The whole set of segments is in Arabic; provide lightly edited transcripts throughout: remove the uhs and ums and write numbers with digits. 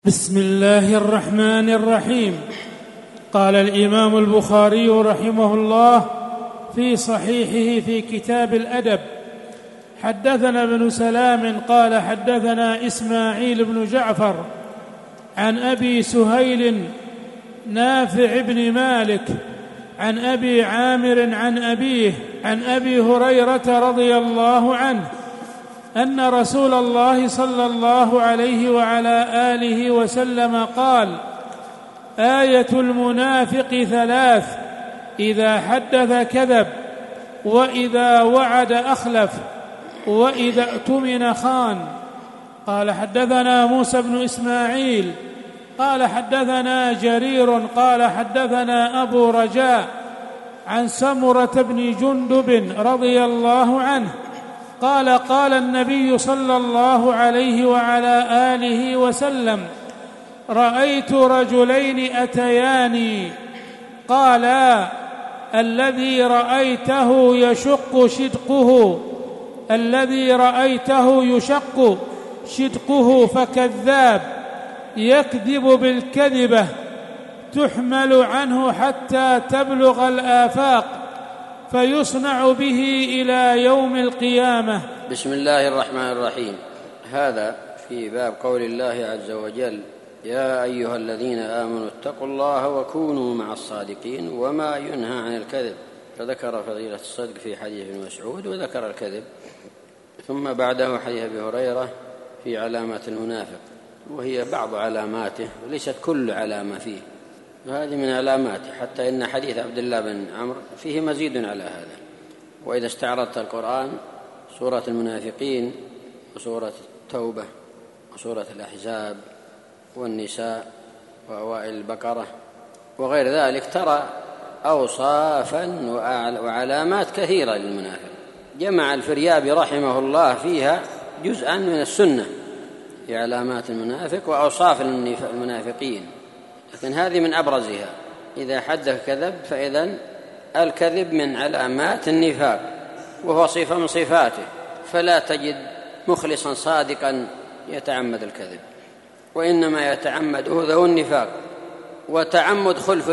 بسم الله الرحمن الرحيم. قال الإمام البخاري رحمه الله في صحيحه في كتاب الأدب: حدثنا ابن سلام قال حدثنا إسماعيل بن جعفر عن أبي سهيل نافع بن مالك عن أبي عامر عن أبيه عن أبي هريرة رضي الله عنه أن رسول الله صلى الله عليه وعلى آله وسلم قال: آية المنافق ثلاث: إذا حدث كذب، وإذا وعد أخلف، وإذا اؤتمن خان. قال حدثنا موسى بن إسماعيل قال حدثنا جرير قال حدثنا أبو رجاء عن سمرة بن جندب رضي الله عنه قال: قال النبي صلى الله عليه وعلى آله وسلم: رأيت رجلين أتياني قالا: الذي رأيته يشق شدقه فكذاب، يكذب بالكذبة تحمل عنه حتى تبلغ الآفاق فيصنع به إلى يوم القيامة. بسم الله الرحمن الرحيم. هذا في باب قول الله عز وجل: يا أيها الذين آمنوا اتقوا الله وكونوا مع الصادقين، وما ينهى عن الكذب. فذكر فضيلة الصدق في حديث ابن مسعود، وذكر الكذب، ثم بعده حديث أبي هريرة في علامات المنافق، وهي بعض علاماته وليست كل علامة فيه، وهذه من علاماته، حتى إن حديث عبد الله بن عمرو فيه مزيد على هذا. وإذا استعرضت القرآن سورة المنافقين وسورة التوبة وسورة الأحزاب والنساء وأوائل البقرة وغير ذلك، ترى أوصافا وعلامات كثيرة للمنافق. جمع الفريابي رحمه الله فيها جزءا من السنة في علامات المنافق وأوصاف المنافقين، لكن هذه من أبرزها: إذا حدث كذب، فإذن الكذب من علامات النفاق، وهو صفة من صفاته، فلا تجد مخلصا صادقا يتعمد الكذب، وإنما يتعمده ذو النفاق. وتعمد خلف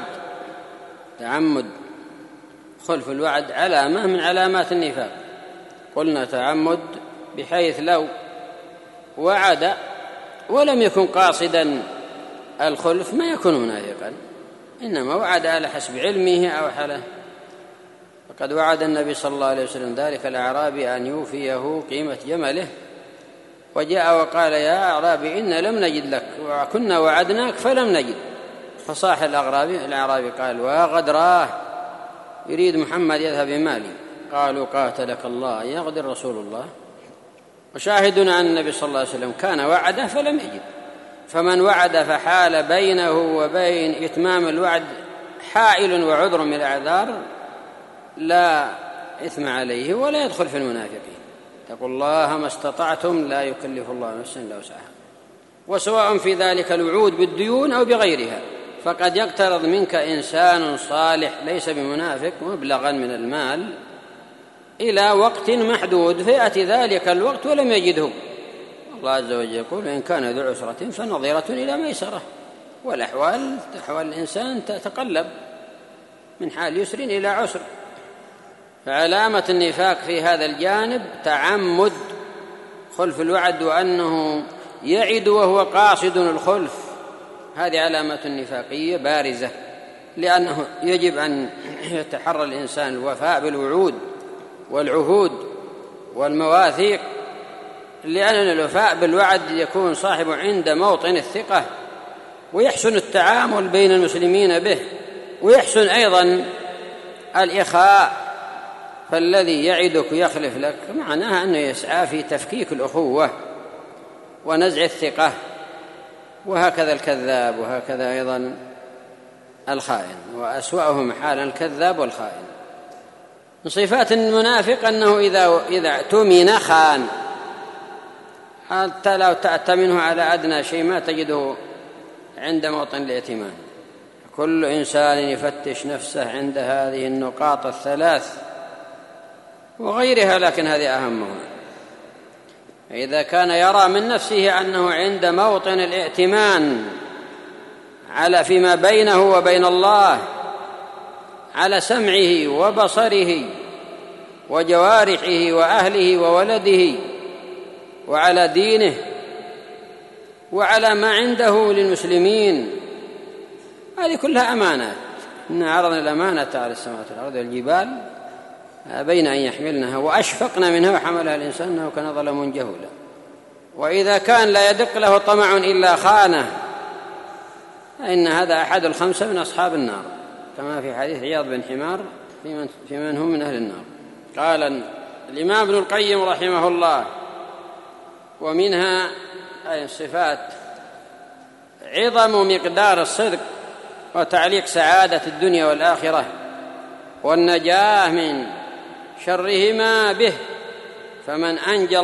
الوعد علامة من علامات النفاق. قلنا تعمد بحيث لو وعد ولم يكن قاصدا الخلف ما يكون منافقا، إنما وعد على حسب علمه أو حاله. فقد وعد النبي صلى الله عليه وسلم ذلك الأعرابي أن يوفيه قيمة جمله، وجاء وقال: يا أعرابي إنا لم نجد لك، وكنا وعدناك فلم نجد. فصاح الأعرابي قال: وغدراه، يريد محمد يذهب بمالي. قالوا: قاتلك الله، يغدر رسول الله. وشاهدنا أن النبي صلى الله عليه وسلم كان وعده فلم يجد. فمن وعد فحال بينه وبين إتمام الوعد حائل وعذر من الأعذار لا إثم عليه ولا يدخل في المنافقين. اتقوا الله ما استطعتم، لا يكلف الله نفسا إلا وسعها. وسواء في ذلك الوعود بالديون أو بغيرها، فقد يقترض منك إنسان صالح ليس بمنافق مبلغا من المال إلى وقت محدود، فيأتي ذلك الوقت ولم يجده. الله عز وجل يقول: إن كان ذو عسرة فنظيرة إلى ميسرة. والأحوال أحوال الإنسان تتقلب من حال يسر إلى عسر. فعلامة النفاق في هذا الجانب تعمد خلف الوعد، وأنه يعد وهو قاصد الخلف. هذه علامة نفاقية بارزة، لأنه يجب أن يتحرى الإنسان الوفاء بالوعود والعهود والمواثيق، لأن الوفاء بالوعد يكون صاحبه عند موطن الثقة، ويحسن التعامل بين المسلمين به، ويحسن أيضا الإخاء. فالذي يعدك ويخلف لك معناها أنه يسعى في تفكيك الأخوة ونزع الثقة. وهكذا الكذاب، وهكذا أيضا الخائن، وأسوأهم حالا الكذاب والخائن. من صفات المنافق أنه إذا اؤتمن خان، حتى لو تأتمنه على أدنى شيء ما تجده عند موطن الائتمان. كل إنسان يفتش نفسه عند هذه النقاط الثلاث وغيرها، لكن هذه أهمها. فإذا كان يرى من نفسه أنه عند موطن الائتمان على فيما بينه وبين الله، على سمعه وبصره وجوارحه وأهله وولده، وعلى دينه، وعلى ما عنده للمسلمين، هذه كلها أمانات. إنا عرضنا الأمانة على السماوات والأرض والجبال بين أن يحملنها وأشفقنا منها وحملها الإنسان إنه كان ظلما جهولا. وإذا كان لا يدق له طمع إلا خانه، فإن هذا أحد الخمسة من أصحاب النار، كما في حديث عياض بن حمار في من هم من أهل النار. قال الإمام ابن القيم رحمه الله: ومنها أي الصفات عظم مقدار الصدق وتعليق سعادة الدنيا والآخرة والنجاة من شرهما به، فما أنجى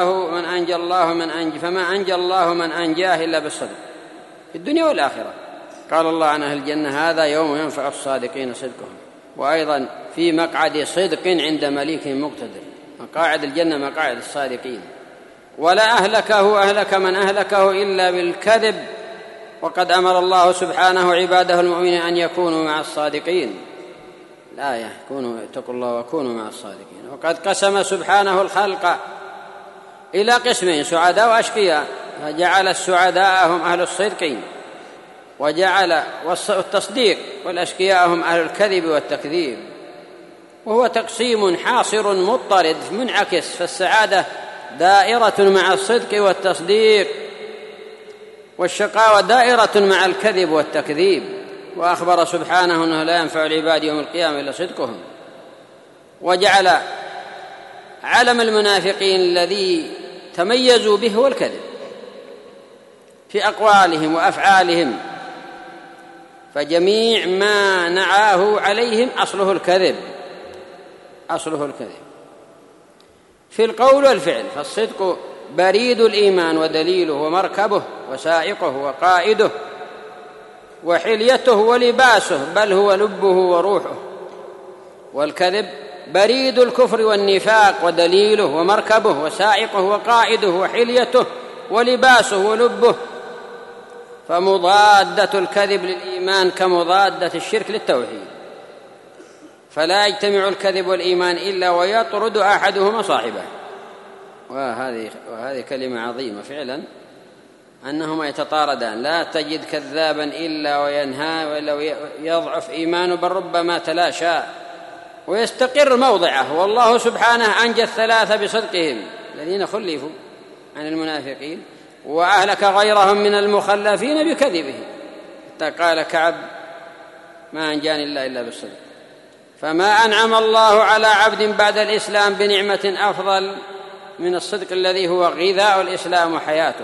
الله من أنجاه إلا بالصدق في الدنيا والآخرة. قال الله عن أهل الجنة: هذا يوم ينفع الصادقين صدقهم. وأيضا: في مقعد صدق عند مليك مقتدر. مقاعد الجنة مقاعد الصادقين. ولا أهلك من أهلكه إلا بالكذب، وقد أمر الله سبحانه عباده المؤمنين أن يكونوا مع الصادقين. الآية: اتقوا الله وكونوا مع الصادقين. وقد قسم سبحانه الخلق إلى قسمين: سعداء وأشقياء، فجعل السعداء هم أهل الصدق وجعل التصديق، والأشقياء هم أهل الكذب والتكذيب. وهو تقسيم حاصر مضطرد منعكس، فالسعادة دائرة مع الصدق والتصديق، والشقاوة دائرة مع الكذب والتكذيب. وأخبر سبحانه أنه لا ينفع العباد يوم القيامة إلا صدقهم. وجعل علم المنافقين الذي تميزوا به هو الكذب في أقوالهم وأفعالهم، فجميع ما نعاه عليهم أصله الكذب في القول والفعل. فالصدق بريد الإيمان ودليله ومركبه وسائقه وقائده وحليته ولباسه، بل هو لبه وروحه. والكذب بريد الكفر والنفاق ودليله ومركبه وسائقه وقائده وحليته ولباسه ولبه. فمضادة الكذب للإيمان كمضادة الشرك للتوحيد، فلا يجتمع الكذب والإيمان إلا ويطرد أحدهما صاحبه. وهذه كلمة عظيمة فعلا، أنهما يتطاردان. لا تجد كذابا إلا وينهى، ولا يضعف إيمانه، بل ربما تلاشى ويستقر موضعه. والله سبحانه أنجى الثلاثة بصدقهم الذين خلفوا عن المنافقين، وأهلك غيرهم من المخلفين بكذبه، حتى قال كعب: ما أنجاني إلا بالصدق. فما أنعم الله على عبد بعد الإسلام بنعمة أفضل من الصدق الذي هو غذاء الإسلام وحياته،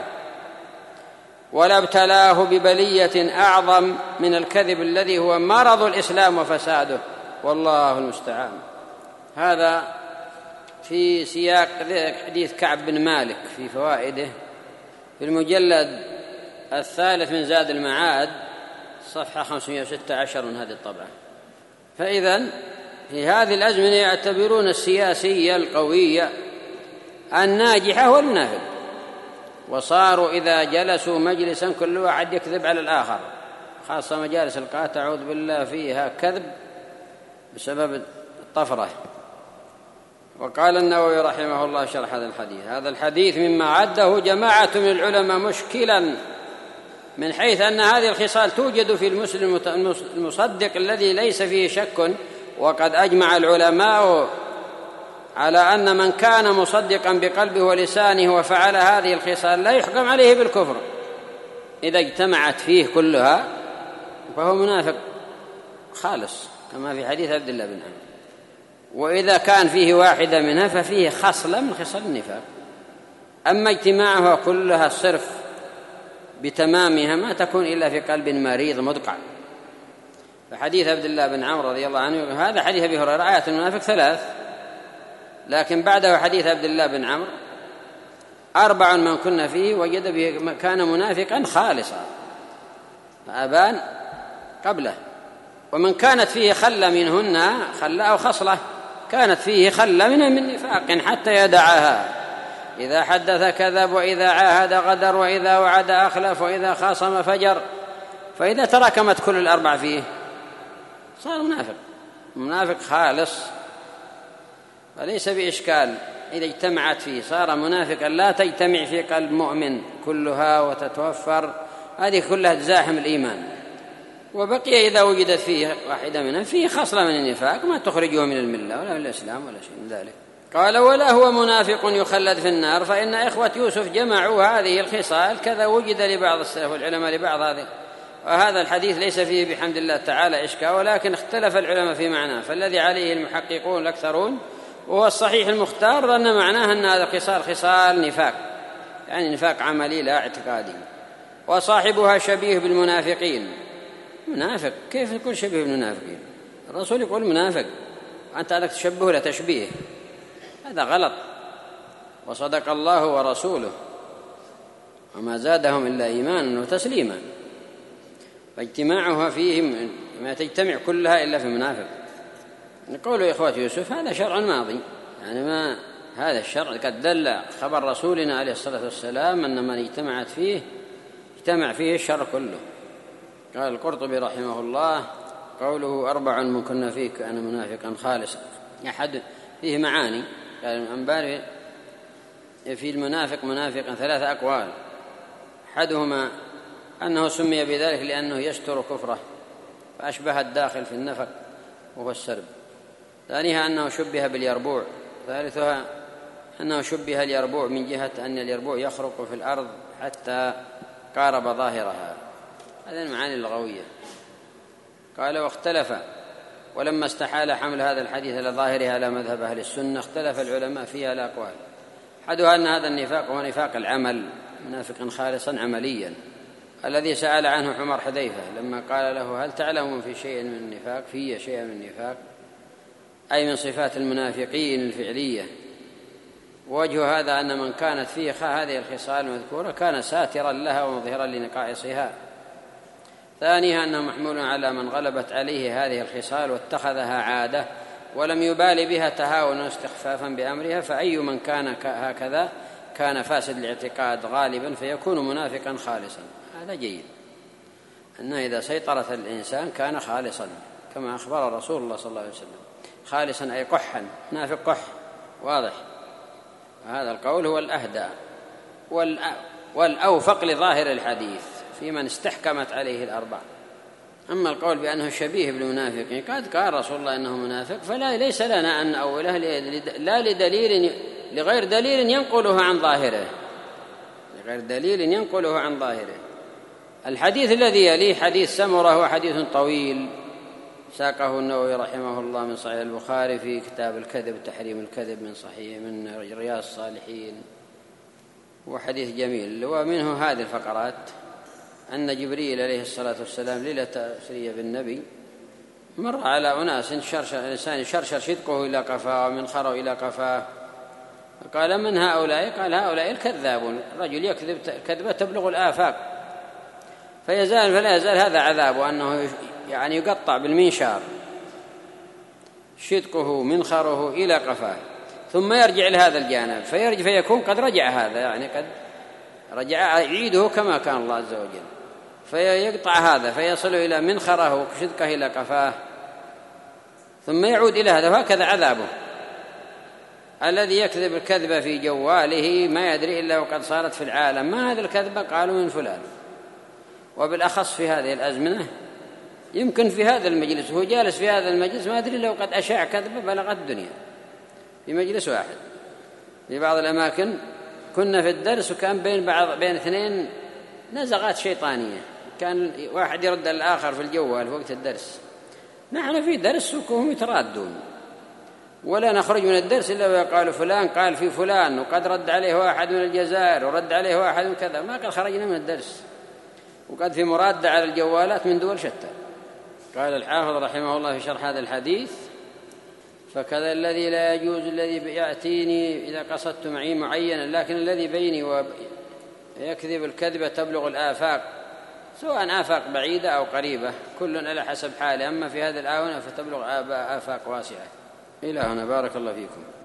ولا ابتلاه ببلية أعظم من الكذب الذي هو مرض الإسلام وفساده، والله المستعان. هذا في سياق حديث كعب بن مالك في فوائده في المجلد 3 من زاد المعاد صفحة 516 من هذه الطبعة. فإذن في هذه الأزمنة يعتبرون السياسية القوية الناجحة والمنافق، وصاروا إذا جلسوا مجلسا كل واحد يكذب على الآخر، خاصة مجالس القاء تعوذ بالله فيها كذب بسبب الطفرة. وقال النووي رحمه الله شرح هذا الحديث مما عده جماعة من العلماء مشكلا، من حيث أن هذه الخصال توجد في المسلم المصدق الذي ليس فيه شك. وقد أجمع العلماء على أن من كان مصدقا بقلبه ولسانه وفعل هذه الخصال لا يحكم عليه بالكفر إذا اجتمعت فيه كلها، فهو منافق خالص، كما في حديث عبد الله بن عمرو. وإذا كان فيه واحدة منها ففيه خصلة من خصال النفاق. أما اجتماعها كلها الصرف بتمامها ما تكون إلا في قلب مريض مدقع. فحديث عبد الله بن عمرو رضي الله عنه، هذا حديث أبي هريرة، آيات المنافق 3، لكن بعده حديث عبد الله بن عمرو 4 من كنا فيه وجد به كان منافقا خالصا، فأبان قبله. ومن كانت فيه خلة منهن، خلة أو خصلة كانت فيه خلة من نفاق حتى يدعها، إذا حدث كذب، وإذا عاهد غدر، وإذا وعد أخلف، وإذا خاصم فجر. فإذا تراكمت كل الأربع فيه صار منافق خالص، وليس بإشكال. إذا اجتمعت فيه صار منافقا لا تجتمع في قلب مؤمن كلها وتتوفر، هذه كلها تزاحم الإيمان. وبقي إذا وجدت فيه واحدة منها فيه خصلة من النفاق ما تخرجه من الملة ولا من الإسلام ولا شيء من ذلك. قال: ولا هو منافق يخلد في النار، فإن إخوة يوسف جمعوا هذه الخصال، كذا وجد لبعض السلف والعلماء لبعض هذه. وهذا الحديث ليس فيه بحمد الله تعالى إشكال، ولكن اختلف العلماء في معناه، فالذي عليه المحققون الأكثرون وهو الصحيح المختار أن معناه أن هذا خصال نفاق، يعني نفاق عملي لا اعتقادي. وصاحبها شبيه بالمنافقين. منافق كيف يكون شبيه بالمنافقين؟ الرسول يقول منافق، أنت هذا تشبه لا تشبيه، هذا غلط. وصدق الله ورسوله وما زادهم إلا إيمانا وتسليما. فاجتماعها فيهم ما تجتمع كلها إلا في منافق. قولوا إخوة يوسف هذا شرع ماضي، يعني ما هذا الشرع قد دل خبر رسولنا عليه الصلاة والسلام أن من اجتمعت فيه اجتمع فيه الشر كله. قال القرطبي رحمه الله: قوله 4 من كنا فيه كان منافقا خالصا. أحد فيه معاني، قال الأنباري في المنافق منافقا 3 أقوال. أحدهما أنه سمي بذلك لأنه يستر كفره فأشبه الداخل في النفق وهو السرب. ثانيها أنه شبه باليربوع. ثالثها أنه شبه اليربوع من جهة أن اليربوع يخرق في الأرض حتى قارب ظاهرها. هذه المعاني اللغوية. قال: واختلف، ولما استحال حمل هذا الحديث إلى ظاهرها على مذهب أهل السنة اختلف العلماء فيها الأقوال. أحدها أن هذا النفاق هو نفاق العمل، منافقا خالصا عمليا، الذي سأل عنه عمر حذيفة لما قال له: هل تعلم في شيء من النفاق؟ في شيء من النفاق، أي من صفات المنافقين الفعلية. ووجه هذا أن من كانت فيه هذه الخصال المذكورة كان ساترا لها ومظهرا لنقائصها. ثانيها أنه محمول على من غلبت عليه هذه الخصال واتخذها عادة ولم يبال بها تهاونا واستخفافا بأمرها، فأي من كان هكذا كان فاسد الاعتقاد غالبا فيكون منافقا خالصا. هذا جيد، أنه إذا سيطرت الإنسان كان خالصا كما أخبر رسول الله صلى الله عليه وسلم. خالصا أي قحا، منافق قح واضح. هذا القول هو الأهدى والأوفق لظاهر الحديث في من استحكمت عليه الأربع. أما القول بأنه شبيه بالمنافقين قد قال رسول الله أنه منافق، فلا ليس لنا أن نؤوله لا لغير دليل ينقله عن ظاهره، لغير دليل ينقله عن ظاهره. الحديث الذي يليه حديث سمرة هو حديث طويل ساقه النووي رحمه الله من صحيح البخاري في كتاب الكذب تحريم الكذب من رياض الصالحين، وحديث جميل. ومنه هذه الفقرات: أن جبريل عليه الصلاة والسلام ليلة أسري بالنبي مر على أناس الإنسان يشرشر شدقه إلى قفاه ومنخره إلى قفاه، فقال: من هؤلاء؟ قال: هؤلاء الكذابون. رجل يكذب كذبة تبلغ الآفاق فلا يزال هذا عذابه، أنه يعني يقطع بالمنشار شدقه منخره إلى قفاه ثم يرجع لهذا الجانب فيكون قد رجع هذا، يعني قد رجع يعيده كما كان الله عز وجل، فيقطع هذا فيصل إلى منخره وشدقه إلى قفاه ثم يعود إلى هذا، وهكذا عذابه. الذي يكذب الكذبة في جواله ما يدري إلا وقد صارت في العالم. ما هذه الكذبة؟ قالوا من فلان. وبالأخص في هذه الأزمنة يمكن في هذا المجلس وهو جالس في هذا المجلس ما أدري لو قد أشاع كذبة بلغت الدنيا في مجلس واحد. في بعض الأماكن كنا في الدرس وكان بين اثنين نزغات شيطانية، كان واحد يرد الآخر في الجوال في وقت الدرس. نحن في درس وهم يترادون، ولا نخرج من الدرس إلا ويقال فلان قال في فلان وقد رد عليه واحد من الجزائر ورد عليه واحد من كذا. ما قد خرجنا من الدرس وقد في مرادة على الجوالات من دول شتى. قال الحافظ رحمه الله في شرح هذا الحديث: فكذا الذي لا يجوز الذي يأتيني إذا قصدت معي معينا، لكن الذي بيني ويكذب الكذبة تبلغ الآفاق، سواء آفاق بعيدة أو قريبة، كل على حسب حاله. أما في هذه الآونة فتبلغ آفاق واسعة. إلى هنا، بارك الله فيكم.